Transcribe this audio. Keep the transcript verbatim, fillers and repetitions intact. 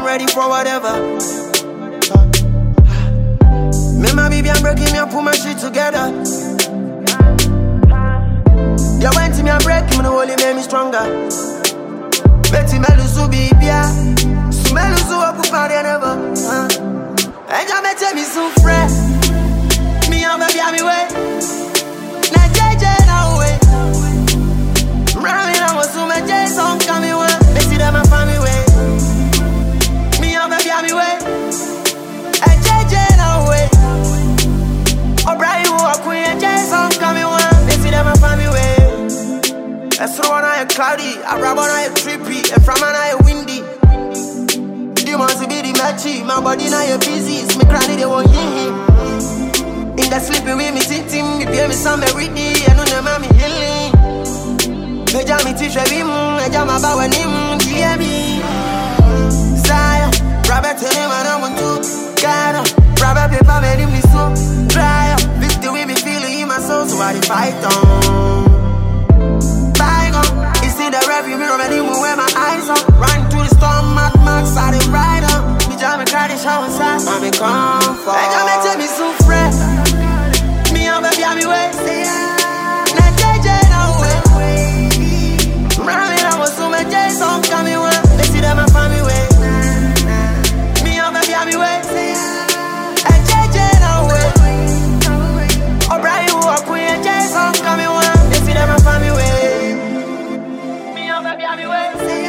ready for whatever. Me my baby, I'm breaking me, I put my shit together. You went to me and break me, the holy made me stronger. Betty me lose baby, yeah. So me lose up up and never. And you me tell me so fresh. Me and baby, I'm way. Na J J now way. Running, I was so much Jason coming one. They see them my family way. Me and baby, I'm way. And J J now way. O'Brien walk with and Jason coming one. They see them my family way. That's the one I cloudy, I rap on I trippy, and from an I windy. Demons to be the matchy, my body now you busy. It's me cranny, they won't hear him. In that sleeping with me, sitting, me pay me some every day, and on the mommy healing. Me jam me teach me, I jam about when him, hear me. Sire, Robert, tell him I don't want to. Gotta, Robert, paper, made him so dry. This the way me feeling in my soul, so I fight on. The revenue mirror, ready move where my eyes on. Run through the storm, Mad Max, I did ride on. Me jam me cry, the shower side, I'm in comfort. And you me tell me so fresh. Me and baby, I'm way. Na J J now way. Running, I was so much Jason coming one. They see them my family way. Me and baby, I'm way. And J J now way. O'Brien walk with and Jason coming one. They see them my family way. Baby, I'm away.